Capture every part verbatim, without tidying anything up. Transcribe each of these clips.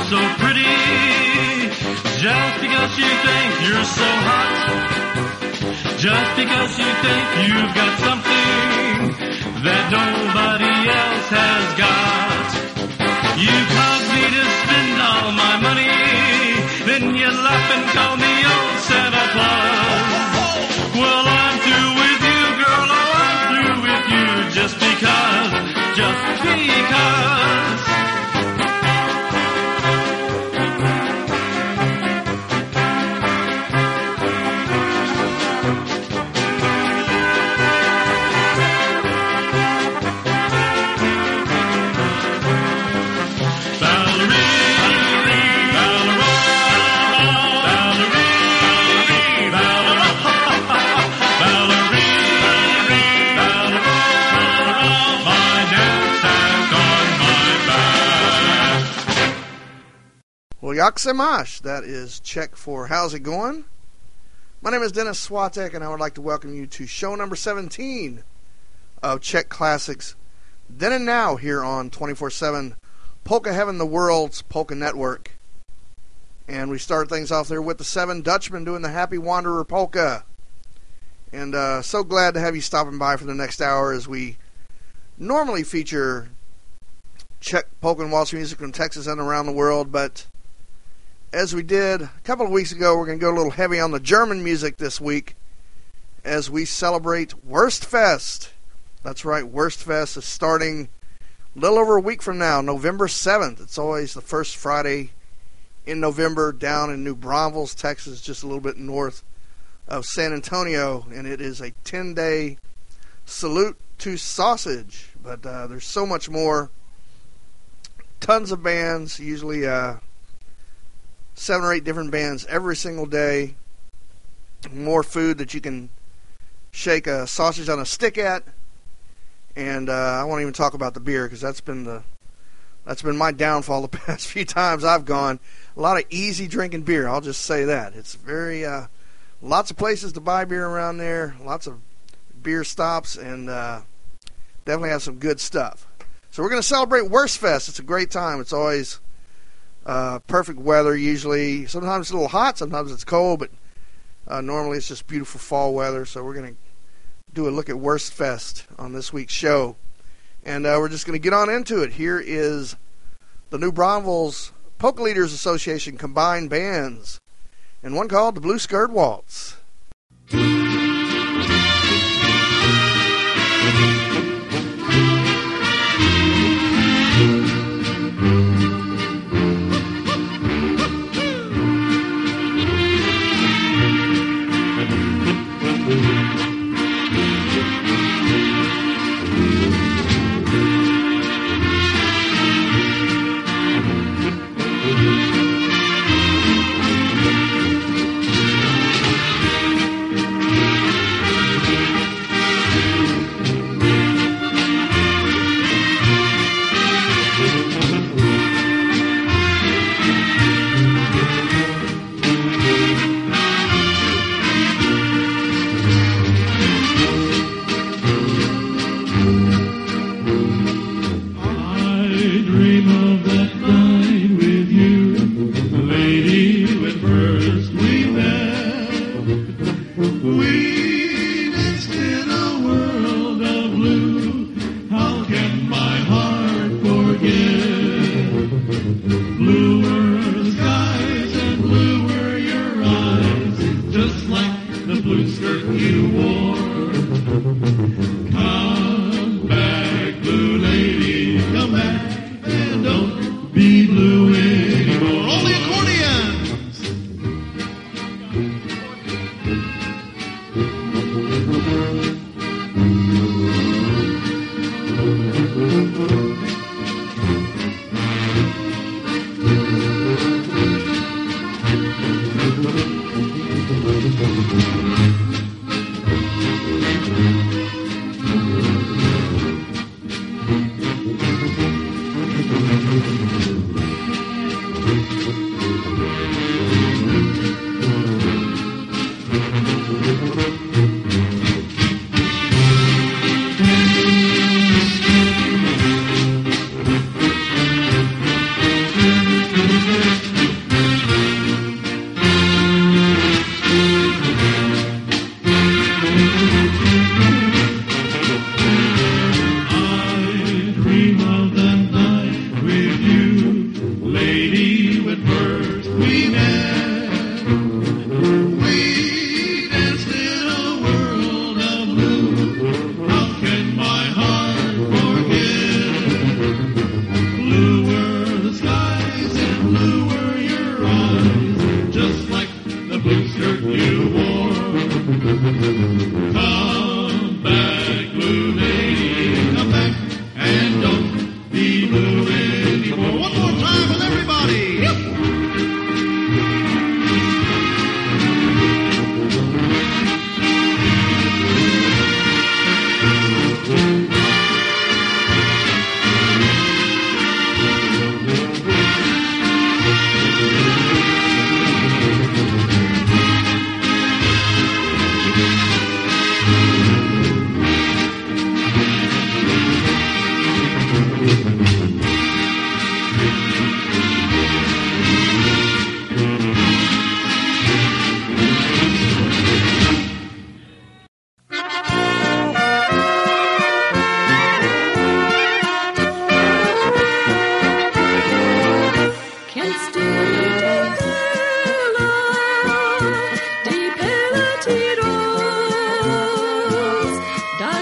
so pretty. Just because you think you're so hot. Just because you think you've got something that nobody else has got. You cause me to spend all my money, then you laugh and call me old Santa Claus. Well, I'm through with you, girl, oh, I'm through with you, just because, just because. Yaksemash, that is Czech for How's It Going? My name is Dennis Swatek, and I would like to welcome you to show number seventeen of Czech Classics Then and Now here on twenty-four seven Polka Heaven, the world's polka network. And we start things off there with the Seven Dutchmen doing the Happy Wanderer Polka. And uh, so glad to have you stopping by for the next hour as we normally feature Czech polka and waltz music from Texas and around the world, but as we did a couple of weeks ago, we're going to go a little heavy on the German music this week as we celebrate Wurstfest. That's right, Wurstfest is starting a little over a week from now, November seventh. It's always the first Friday in November down in New Braunfels, Texas, just a little bit north of San Antonio, and it is a ten-day salute to sausage. But uh, there's so much more. Tons of bands, usually uh, seven or eight different bands every single day. More food that you can shake a sausage on a stick at. And uh, I won't even talk about the beer because that's been the that's been my downfall the past few times I've gone. A lot of easy drinking beer, I'll just say that. It's very uh, lots of places to buy beer around there. Lots of beer stops, and uh, definitely have some good stuff. So we're going to celebrate Wurstfest. It's a great time. It's always uh, perfect weather usually. Sometimes it's a little hot, sometimes it's cold, but uh, normally it's just beautiful fall weather. So we're going to do a look at Wurstfest on this week's show. And uh, we're just going to get on into it. Here is the New Braunfels Polka Leaders Association combined bands, and one called the Blue Skirt Waltz.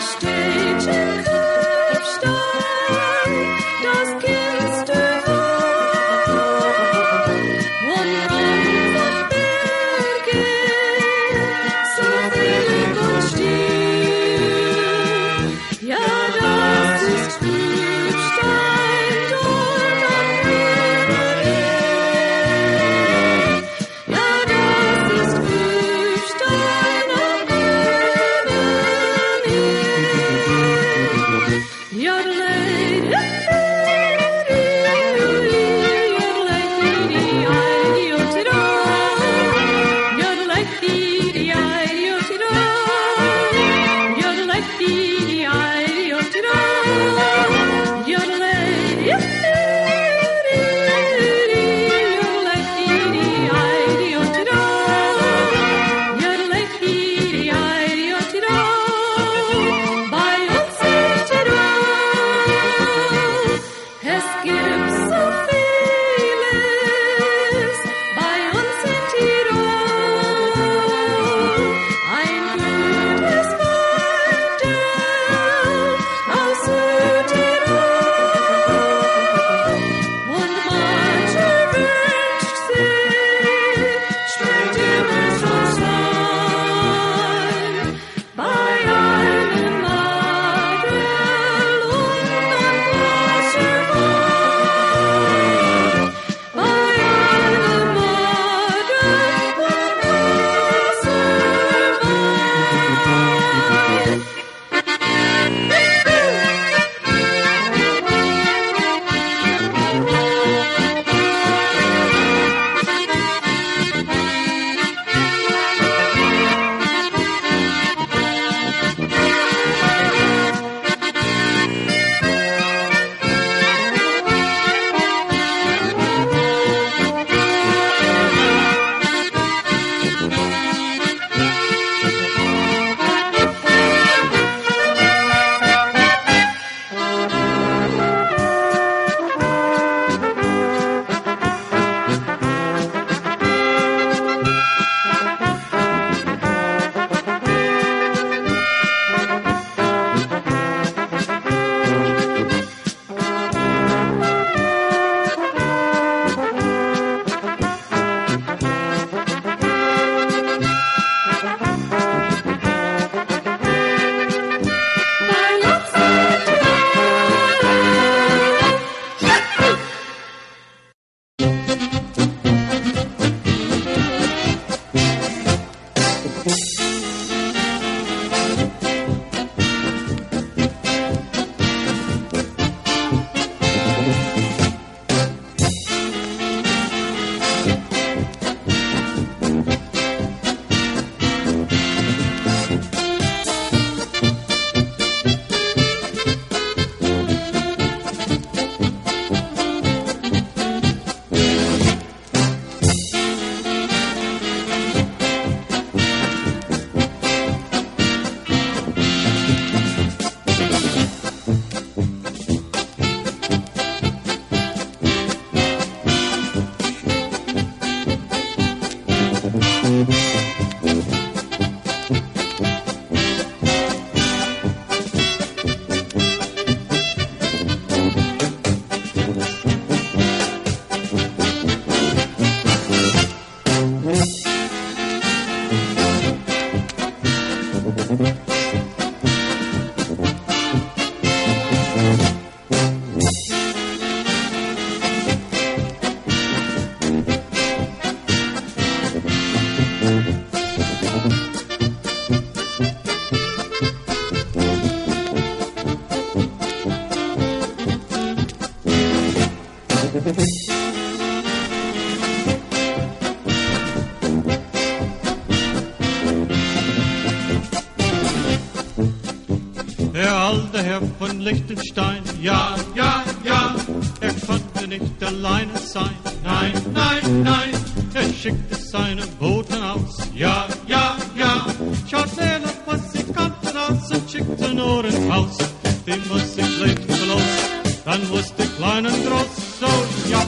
Der alte Herr von Liechtenstein, ja, ja, ja, er konnte nicht alleine sein. Nein, nein, nein, er schickte seine Boten aus. Ja, ja, ja, schaut her noch, was sie kannten aus und schickte nur ins Haus. Die Musik legte los, dann wusste klein und groß, so, ja.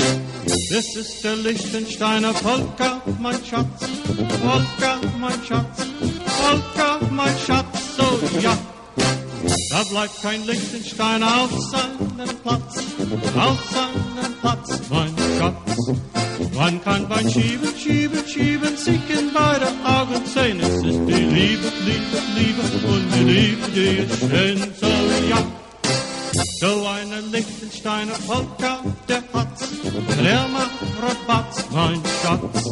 Das ist der Liechtensteiner Polka, mein Schatz. Polka, mein Schatz. Polka, mein Schatz, so, ja. Love like kein Liechtenstein, auf seinem Platz, auf seinem Platz, mein Schatz. Man kann beim Schieben, Schieben, Schieben, sich in beide Augen sehen. Es ist die Liebe, Liebe, Liebe und die Liebe, die ist schön, so ja. So eine Liechtensteiner Polka, der hat's, der macht Rabatz, mein Schatz.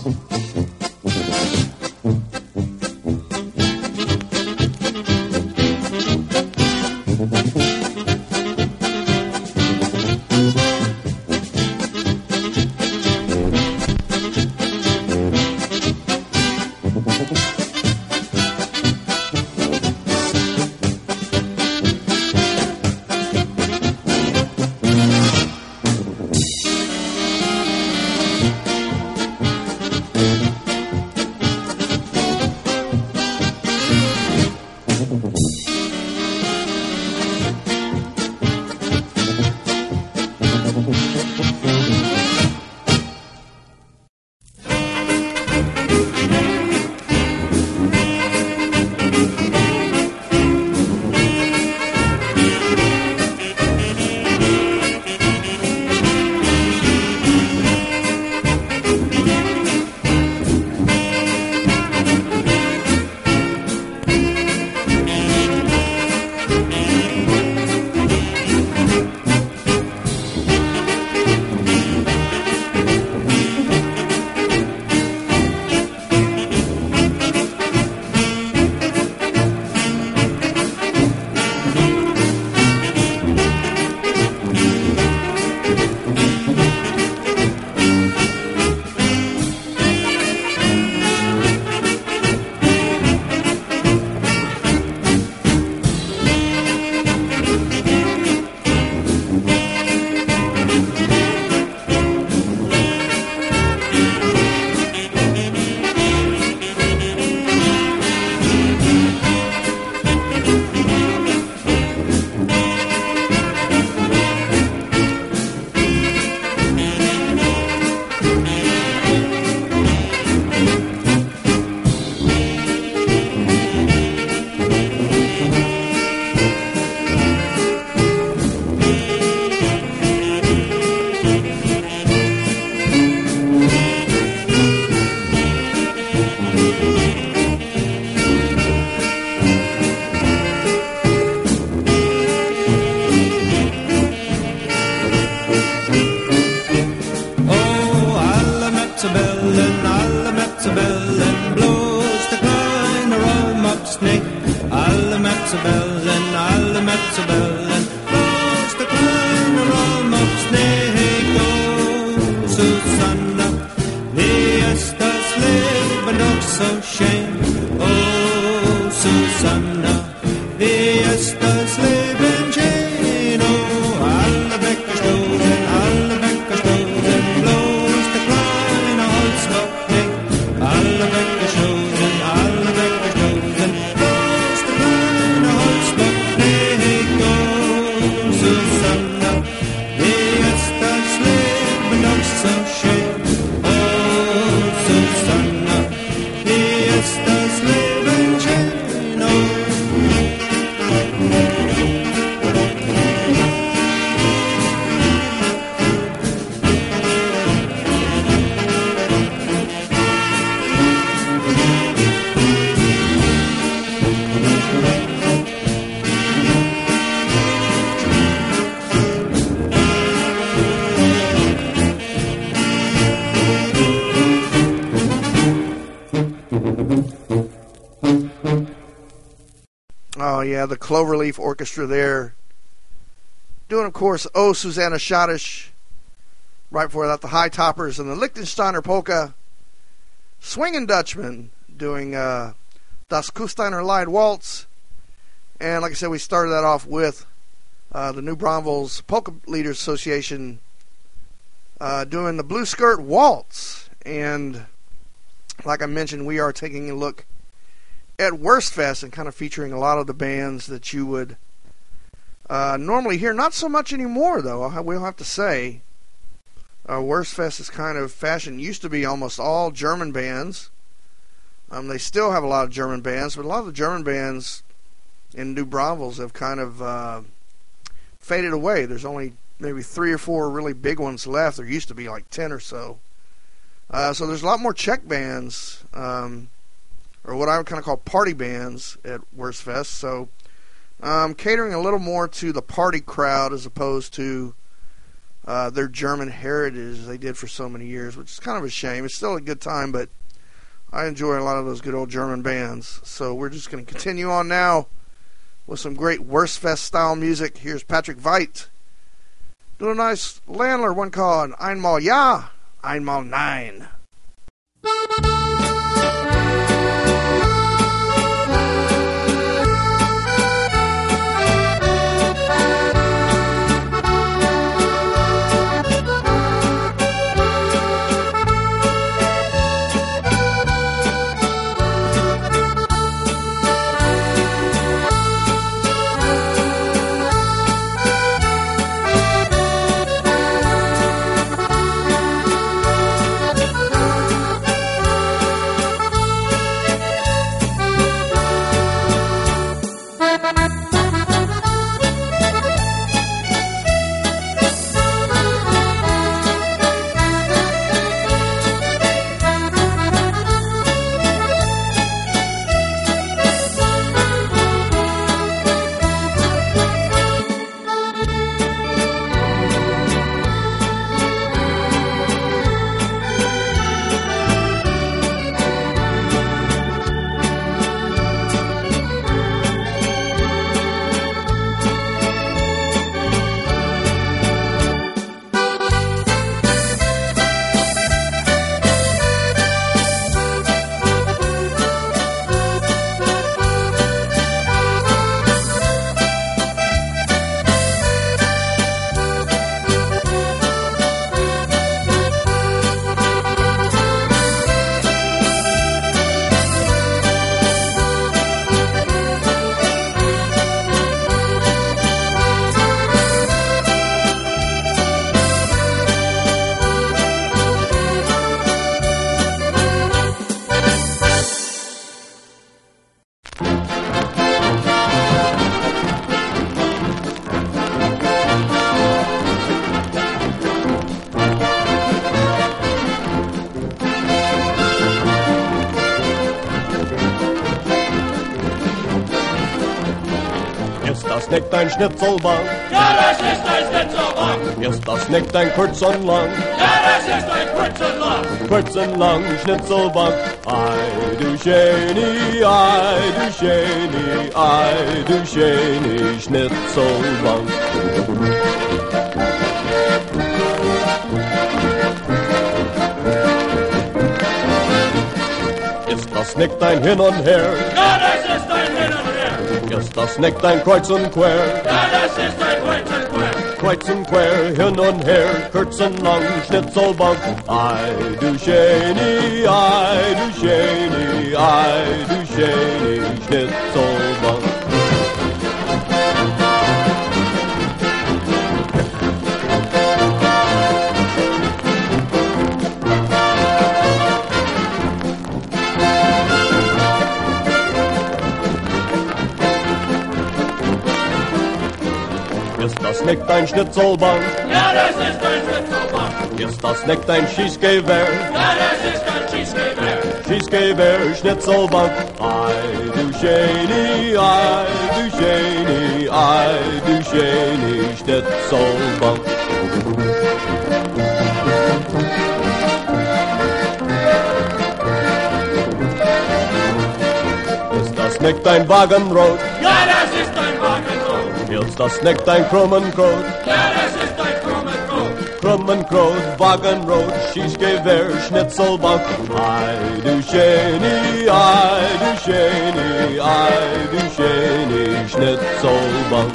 Oh, yeah, the Cloverleaf Orchestra there. Doing, of course, Oh, Susanna Schottisch. Right before that, the High Toppers and the Liechtensteiner Polka. Swingin' Dutchman doing uh, Das Kufsteiner Lied Waltz. And like I said, we started that off with uh, the New Braunfels Polka Leaders Association uh, doing the Blue Skirt Waltz. And like I mentioned, we are taking a look at Wurstfest and kind of featuring a lot of the bands that you would uh, normally hear. Not so much anymore, though, I will have to say. Uh, Wurstfest is kind of fashion. Used to be almost all German bands. Um, they still have a lot of German bands, but a lot of the German bands in New Braunfels have kind of uh, faded away. There's only maybe three or four really big ones left. There used to be like ten or so. Uh, so there's a lot more Czech bands, um, or what I would kind of call party bands at Wurstfest. So um, catering a little more to the party crowd as opposed to uh, their German heritage they did for so many years, which is kind of a shame. It's still a good time, but I enjoy a lot of those good old German bands. So we're just going to continue on now with some great Wurstfest style music. Here's Patrick Veit doing a nice Landler one called Einmal Ja, Einmal Nein. das nicht ein Schnitzelbank? Ja, das ist ein Schnitzelbank. Ist das nicht ein kurz und lang? Ja, das ist ein kurz und lang. Kurz und lang Schnitzelbank. Ei, du Schöni, ei, du Schöni, ei, du Schöni Schnitzelbank. Ist das nicht ein Hin und Her? Ja, das ist ein Hin und Her. Ist das nicht ein Kreuz und Quer? Ja, das ist ein Kreuz und Quer. Kreuz und Quer, hin und her, kurz und lang, Schnitzelbank. Ei, du Schöni, ei, du Schöni, ei, du Schöni Schnitzelbank. Ist das nicht ein Schnitzelbank? Ja, das ist ein Schnitzelbank. Ist das nicht ein Schießgewehr? Ja, das ist ein Schießgewehr. Schießgewehr, Schnitzelbank. Ei, du Schöni, ei, du Schöni, ei, du Schöni Schnitzelbank. Ist das nicht ein Wagenrot? Ja, das ist ein Wagenrot. Ist das nicht ein Krummenkrot? Ja, das ist ein Krummenkrot. Krummenkrot, Wagenrot, Schießgewehr, Schnitzelbank. Ei, du Schöni, ei, du Schöni, ei, du Schöni Schnitzelbank.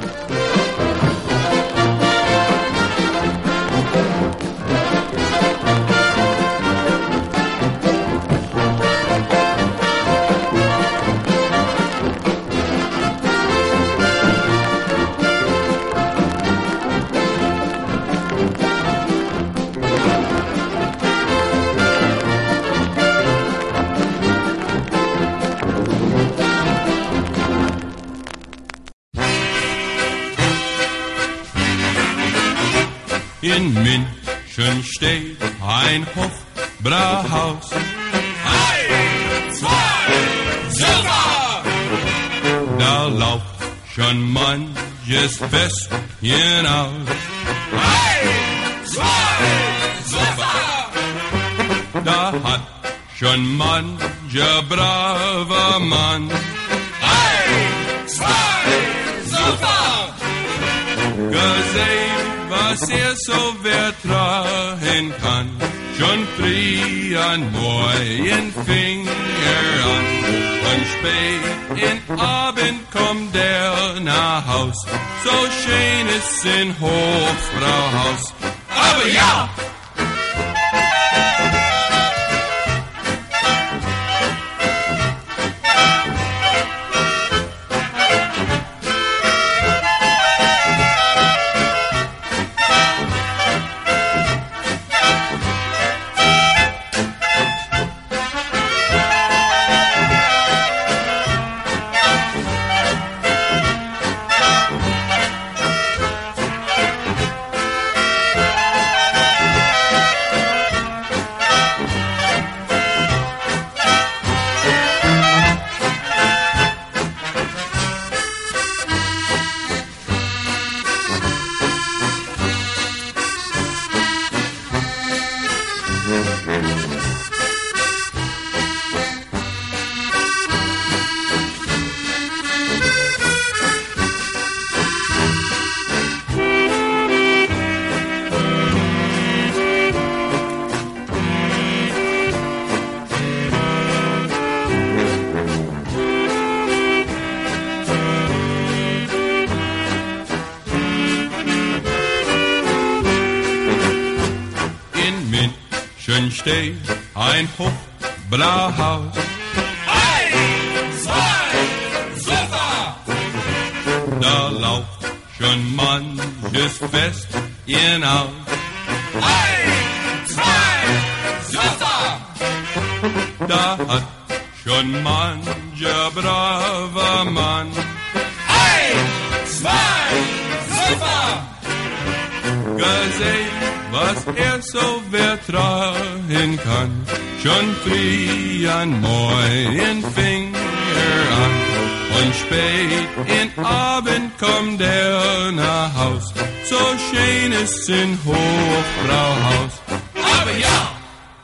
In München steht ein Hofbrauhaus. Eins, zwei, super! Da lauft schon manches Festchen aus. Eins, zwei, super! Da hat schon mancher braver Mann. Eins, zwei, super! Gesehen, was er so vertragen kann. Schon früh an Morgen fing er an. Und spät in Abend kommt er nach Haus. So schön ist in Hofbrauhaus. Aber ja! Steht ein Hofbrauhaus. Eins, zwei, super! Da lauft schon manches Fest hinaus. Eins, zwei, super! Da hat schon mancher braver Mann. Eins, zwei, super! Gesehen, was er so vertragen kann. Schon früh an Morgen fing er an. Und spät in Abend kommt er nach Haus. So schön ist's in Hofbrauhaus. Aber ja!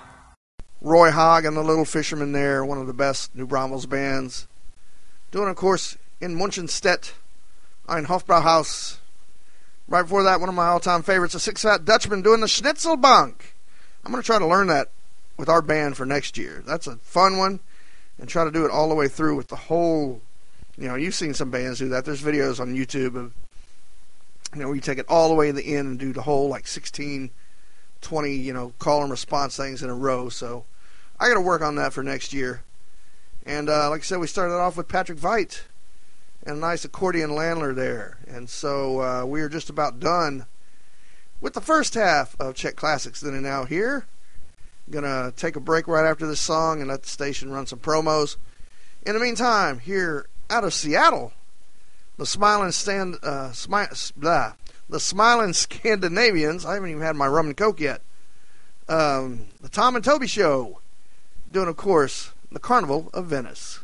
Roy Hogg and the Little Fishermen there, one of the best New Braunfels bands. Doing, of course, in Munchenstedt, ein Hofbrauhaus. Right before that, one of my all-time favorites, a Six Fat Dutchman doing the Schnitzelbank. I'm going to try to learn that with our band for next year. That's a fun one, and try to do it all the way through with the whole, you know, you've seen some bands do that. There's videos on YouTube of, you know, where you take it all the way to the end and do the whole, like, sixteen, twenty, you know, call and response things in a row. So I got to work on that for next year. And uh, like I said, we started off with Patrick Veit and a nice accordion Landler there. And so uh, we are just about done with the first half of Czech Classics Then and Now here. Going to take a break right after this song and let the station run some promos. In the meantime, here out of Seattle, the Smiling Stand, uh, smi- blah, the Smiling Scandinavians. I haven't even had my rum and coke yet. Um, the Tom and Toby Show, doing, of course, the Carnival of Venice.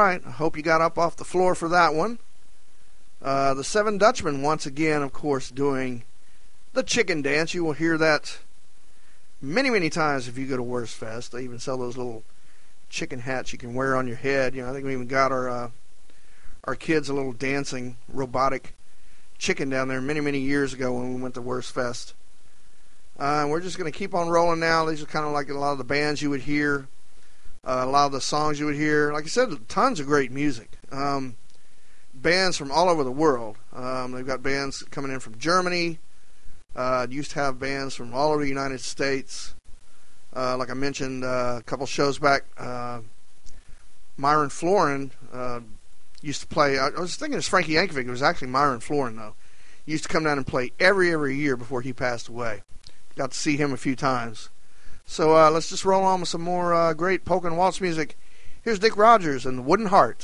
right. I hope you got up off the floor for that one. Uh, the Seven Dutchmen, once again, of course, doing the chicken dance. You will hear that many, many times if you go to Worst Fest. They even sell those little chicken hats you can wear on your head. You know, I think we even got our uh, our kids a little dancing robotic chicken down there many, many years ago when we went to Worst Fest. Uh, we're just going to keep on rolling now. These are kind of like a lot of the bands you would hear, uh, a lot of the songs you would hear. Like I said, tons of great music. Um, bands from all over the world. Um, they've got bands coming in from Germany. Uh, used to have bands from all over the United States. Uh, like I mentioned uh, a couple shows back, uh, Myron Florin uh, used to play. I, I was thinking it's Frankie Yankovic. It was actually Myron Florin, though. He used to come down and play every, every year before he passed away. Got to see him a few times. So uh, let's just roll on with some more uh, great polka and waltz music. Here's Dick Rogers and the Wooden Heart.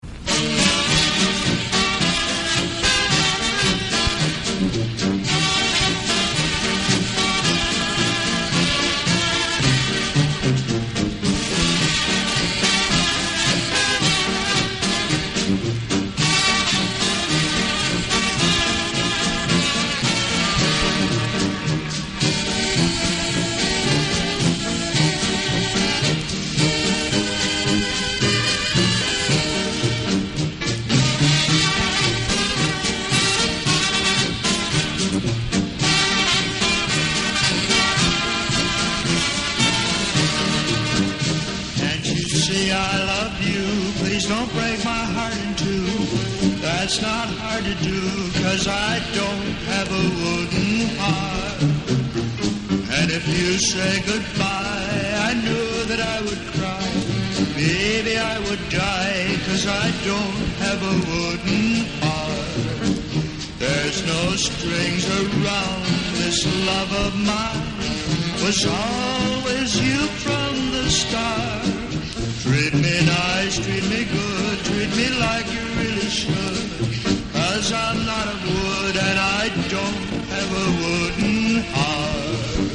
I love you, please don't break my heart in two. That's not hard to do, cause I don't have a wooden heart. And if you say goodbye, I knew that I would cry. Maybe I would die, cause I don't have a wooden heart. There's no strings around this love of mine, was always you from the start. Treat me nice, treat me good, treat me like you really should. Cause I'm not of wood and I don't have a wooden heart.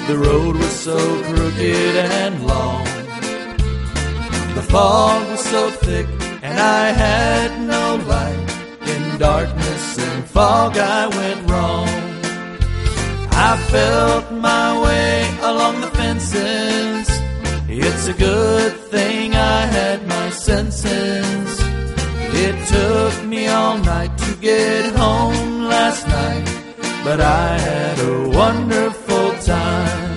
The road was so crooked and long. The fog was so thick and I had no light. In darkness and fog I went wrong. I felt my way along the fences. It's a good thing I had my senses. It took me all night to get home last night, but I had a wonderful time.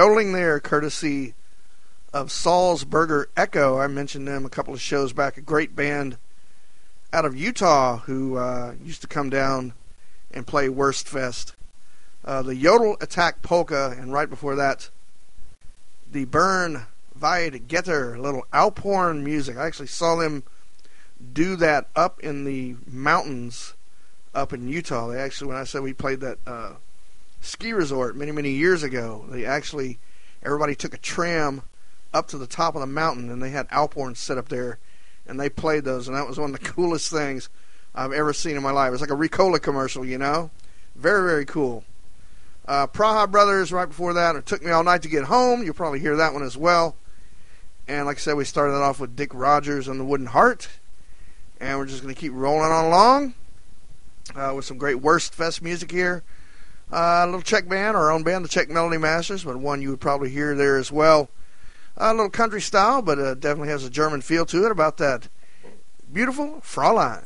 yodeling there, courtesy of Salzburger Echo. I mentioned them a couple of shows back. A great band out of Utah who uh, used to come down and play Wurstfest. Uh, the Yodel Attack Polka, and right before that, the Bern Weid Getter, little Alphorn music. I actually saw them do that up in the mountains up in Utah. They actually, when I said we played that uh, ski resort many, many years ago, they actually, everybody took a tram up to the top of the mountain, and they had Alphorns set up there, and they played those, and that was one of the coolest things I've ever seen in my life. It's like a Ricola commercial, you know? Very, very cool. Uh, Praha Brothers, right before that, It Took Me All Night to Get Home. You'll probably hear that one as well. And like I said, we started off with Dick Rogers and the Wooden Heart. And we're just going to keep rolling on along uh, with some great Wurstfest music here. Uh, a little Czech band, our own band, the Czech Melody Masters, but one you would probably hear there as well. Uh, a little country style, but uh, definitely has a German feel to it about that beautiful Fräulein.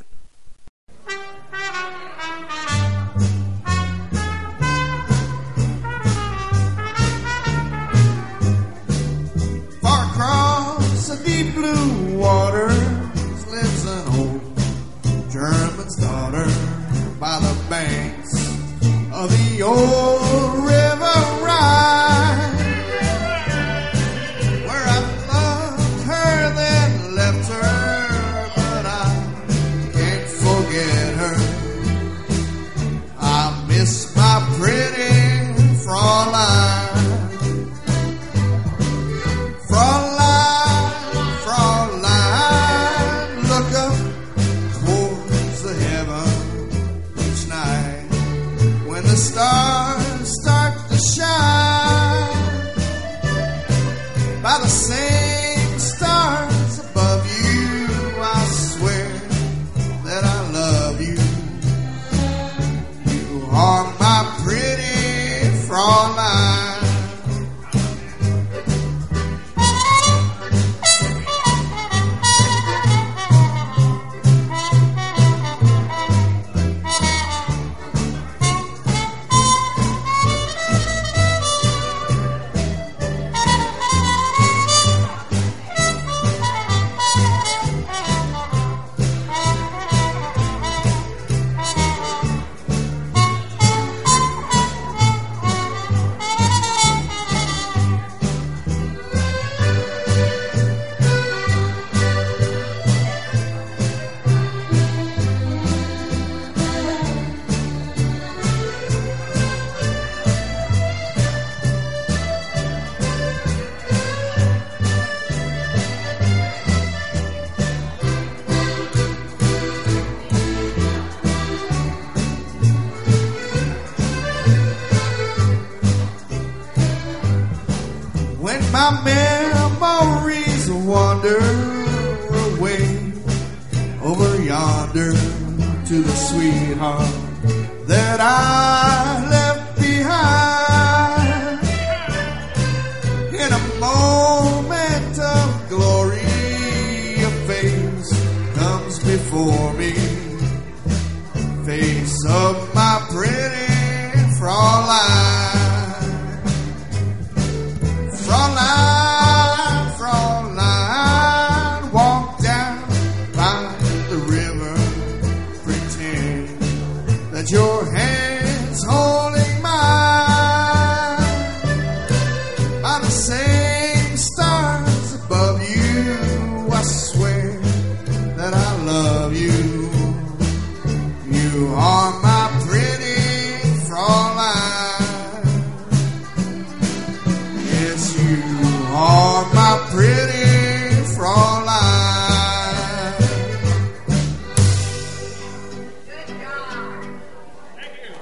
Far across the deep blue waters lives an old German's daughter by the banks of the old River Rhine, where I loved her then left her, but I can't forget her. I miss my pretty Fräulein. Fräulein, Fräulein, look up towards the heaven each night when the stars start to shine. By the same stars above you, I swear that I love you. You are my pretty Fräulein. My memories wander away over yonder to the sweetheart that I left behind. In a moment of glory, a face comes before me, face of my pretty Fräulein. Fräulein, Fräulein, walk down by the river, pretend that your hand's holding mine. By the same stars above you, I swear that I love you. You are my pretty Fräulein. Oh, my pretty Fräulein. Good job. Thank you.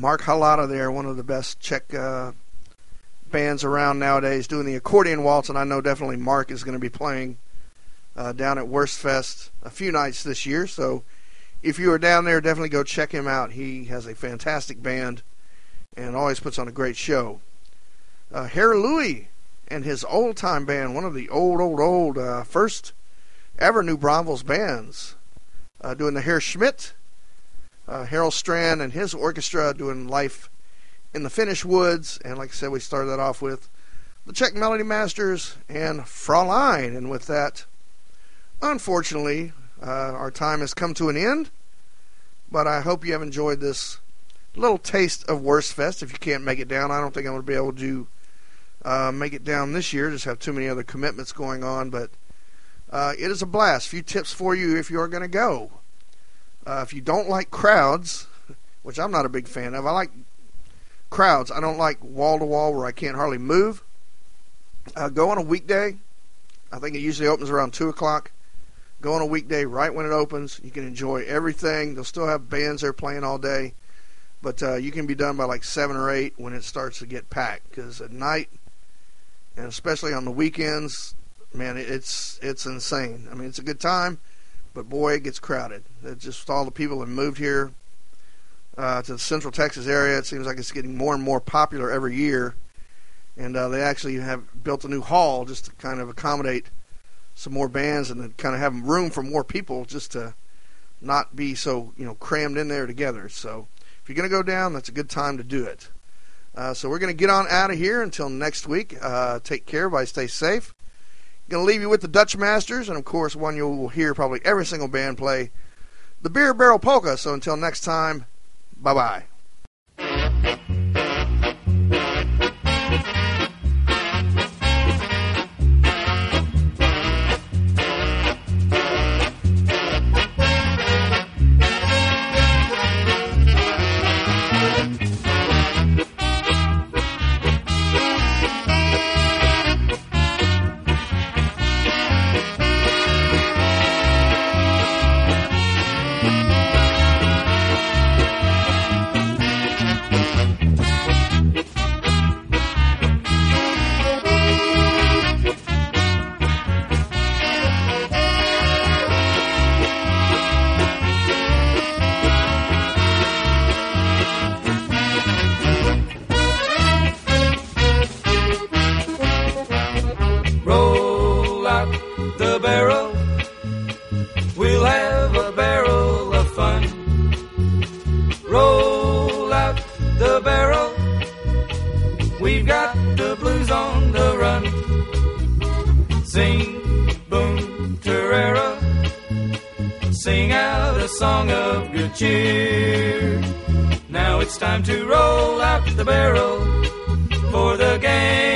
Mark Halata there, one of the best Czech uh, bands around nowadays, doing the accordion waltz, and I know definitely Mark is going to be playing uh, down at Wurstfest a few nights this year, so if you are down there, definitely go check him out. He has a fantastic band and always puts on a great show. Uh, Herr Louis and his old-time band, one of the old, old, old uh, first ever New Braunfels bands, uh, doing the Herr Schmidt, uh, Harold Strand and his orchestra doing Life in the Finnish Woods, and like I said, we started that off with the Czech Melody Masters and Fraulein, and with that, unfortunately, uh, our time has come to an end, but I hope you have enjoyed this little taste of Wurstfest. If you can't make it down, I don't think I'm going to be able to uh, make it down this year, just have too many other commitments going on, but uh, it is a blast. A few tips for you if you're going to go. Uh, if you don't like crowds, which I'm not a big fan of, I like crowds. I don't like wall-to-wall where I can't hardly move. Uh, go on a weekday. I think it usually opens around two o'clock. Go on a weekday right when it opens. You can enjoy everything. They'll still have bands there playing all day. But uh, you can be done by like seven or eight when it starts to get packed. Because at night, and especially on the weekends, man, it's it's insane. I mean, it's a good time, but boy, it gets crowded. It's just all the people that moved here uh, to the Central Texas area. It seems like it's getting more and more popular every year. And uh, they actually have built a new hall just to kind of accommodate some more bands and to kind of have room for more people just to not be so, you know, crammed in there together. So if you're going to go down, that's a good time to do it. Uh, so we're going to get on out of here until next week. Uh, take care. Everybody stay safe. Going to leave you with the Dutch Masters, and of course, one you will hear probably every single band play, the Beer Barrel Polka. So until next time, bye-bye. Now it's time to roll out the barrel for the game.